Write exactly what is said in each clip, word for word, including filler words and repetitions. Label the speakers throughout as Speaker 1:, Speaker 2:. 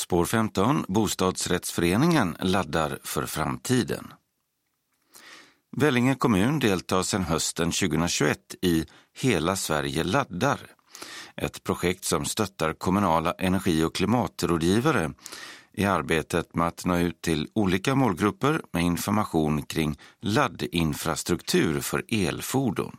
Speaker 1: Spår femton, bostadsrättsföreningen laddar för framtiden. Vellinge kommun deltar sedan hösten tjugohundratjugoett i Hela Sverige laddar, ett projekt som stöttar kommunala energi- och klimatrådgivare i arbetet med att nå ut till olika målgrupper med information kring laddinfrastruktur för elfordon.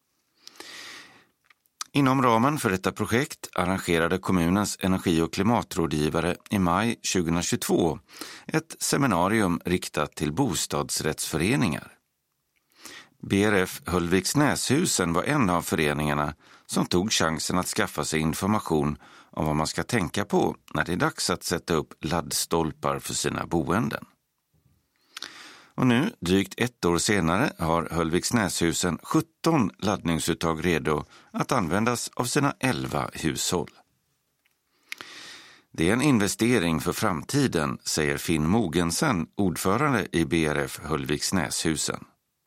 Speaker 1: Inom ramen för detta projekt arrangerade kommunens energi- och klimatrådgivare i maj tjugohundratjugotvå ett seminarium riktat till bostadsrättsföreningar. B R F Höllviksnäshusen var en av föreningarna som tog chansen att skaffa sig information om vad man ska tänka på när det är dags att sätta upp laddstolpar för sina boenden. Och nu, drygt ett år senare, har Höllviksnäshusen sjutton laddningsuttag redo att användas av sina elva hushåll. Det är en investering för framtiden, säger Finn Mogensen, ordförande i B R F Höllviksnäshusen.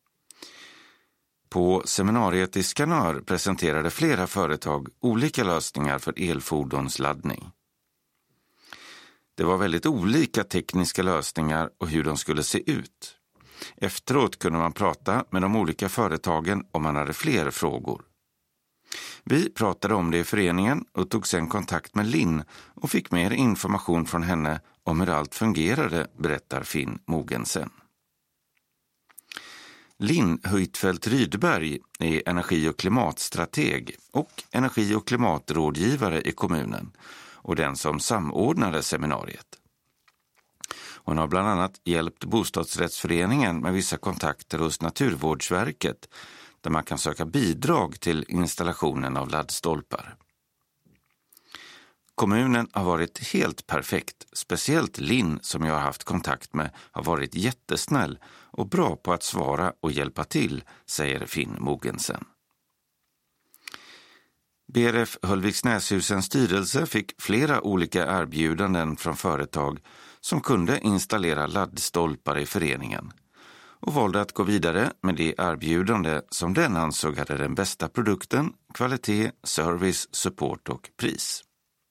Speaker 1: På seminariet i Skanör presenterade flera företag olika lösningar för elfordonsladdning. Det var väldigt olika tekniska lösningar och hur de skulle se ut. Efteråt kunde man prata med de olika företagen om man hade fler frågor. Vi pratade om det i föreningen och tog sedan kontakt med Linn och fick mer information från henne om hur allt fungerade, berättar Finn Mogensen. Linn Höjtfeldt Rydberg är energi- och klimatstrateg och energi- och klimatrådgivare i kommunen och den som samordnade seminariet. Hon har bland annat hjälpt bostadsrättsföreningen med vissa kontakter hos Naturvårdsverket där man kan söka bidrag till installationen av laddstolpar. Kommunen har varit helt perfekt, speciellt Linn som jag har haft kontakt med har varit jättesnäll och bra på att svara och hjälpa till, säger Finn Mogensen. B R F Höllviksnäshusens styrelse fick flera olika erbjudanden från företag som kunde installera laddstolpar i föreningen och valde att gå vidare med det erbjudande som den ansåg hade den bästa produkten, kvalitet, service, support och pris.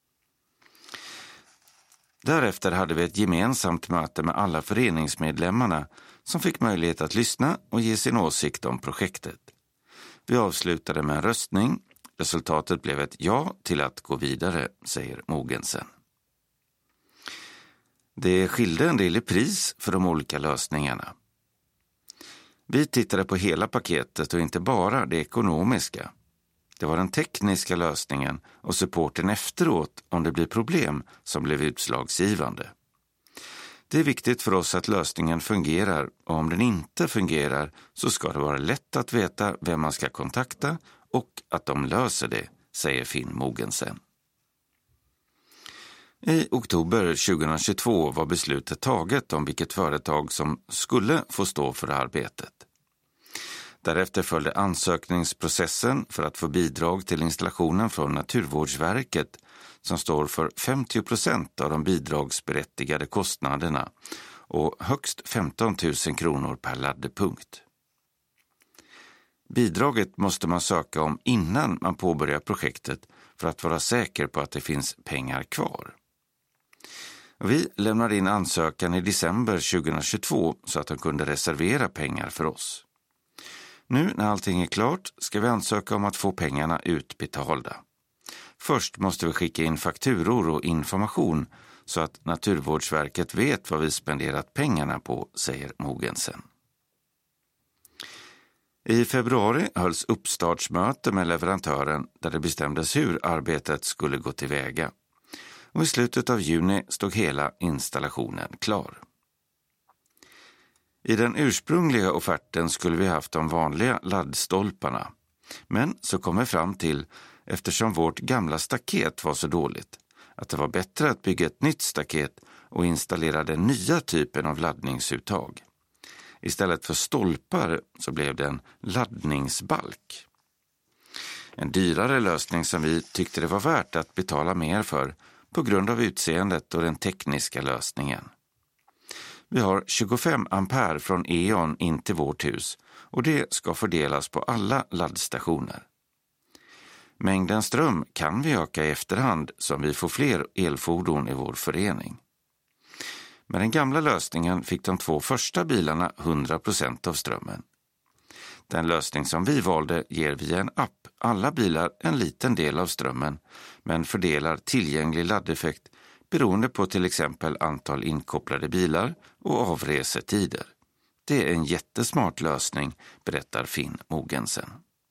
Speaker 1: Därefter hade vi ett gemensamt möte med alla föreningsmedlemmarna som fick möjlighet att lyssna och ge sin åsikt om projektet. Vi avslutade med en röstning. Resultatet blev ett ja till att gå vidare, säger Mogensen. Det skilde en del i pris för de olika lösningarna. Vi tittade på hela paketet och inte bara det ekonomiska. Det var den tekniska lösningen och supporten efteråt om det blir problem som blev utslagsgivande. Det är viktigt för oss att lösningen fungerar och om den inte fungerar så ska det vara lätt att veta vem man ska kontakta och att de löser det, säger Finn Mogensen. I oktober tjugohundratjugotvå var beslutet taget om vilket företag som skulle få stå för arbetet. Därefter följde ansökningsprocessen för att få bidrag till installationen från Naturvårdsverket som står för femtio procent av de bidragsberättigade kostnaderna och högst femton tusen kronor per laddpunkt. Bidraget måste man söka om innan man påbörjar projektet för att vara säker på att det finns pengar kvar. Vi lämnade in ansökan i december tjugohundratjugotvå så att de kunde reservera pengar för oss. Nu när allting är klart ska vi ansöka om att få pengarna utbetalda. Först måste vi skicka in fakturor och information så att Naturvårdsverket vet vad vi spenderat pengarna på, säger Mogensen. I februari hölls uppstartsmöte med leverantören där det bestämdes hur arbetet skulle gå tillväga. Och i slutet av juni stod hela installationen klar. I den ursprungliga offerten skulle vi haft de vanliga laddstolparna. Men så kom vi fram till, eftersom vårt gamla staket var så dåligt, att det var bättre att bygga ett nytt staket och installera den nya typen av laddningsuttag. Istället för stolpar så blev det en laddningsbalk. En dyrare lösning som vi tyckte det var värt att betala mer för på grund av utseendet och den tekniska lösningen. Vi har tjugofem ampere från E.ON in till vårt hus och det ska fördelas på alla laddstationer. Mängden ström kan vi öka i efterhand som vi får fler elfordon i vår förening. Med den gamla lösningen fick de två första bilarna hundra procent av strömmen. Den lösning som vi valde ger via en app alla bilar en liten del av strömmen, men fördelar tillgänglig laddeffekt beroende på till exempel antal inkopplade bilar och avresetider. Det är en jättesmart lösning, berättar Finn Mogensen.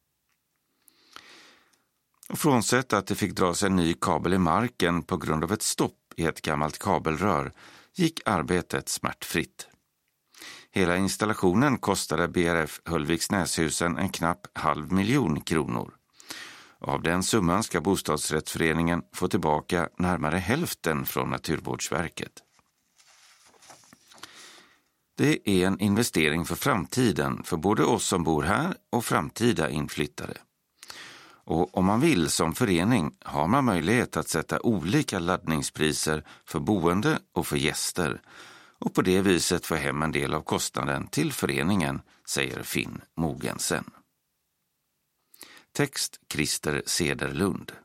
Speaker 1: Och frånsett att det fick dras en ny kabel i marken på grund av ett stopp i ett gammalt kabelrör gick arbetet smärtfritt. Hela installationen kostade B R F Höllviksnäshusen en knapp halv miljon kronor. Av den summan ska bostadsrättsföreningen få tillbaka närmare hälften från Naturvårdsverket. Det är en investering för framtiden för både oss som bor här och framtida inflyttare. Och om man vill som förening har man möjlighet att sätta olika laddningspriser för boende och för gäster och på det viset få hem en del av kostnaden till föreningen, säger Finn Mogensen. Text Christer Sederlund.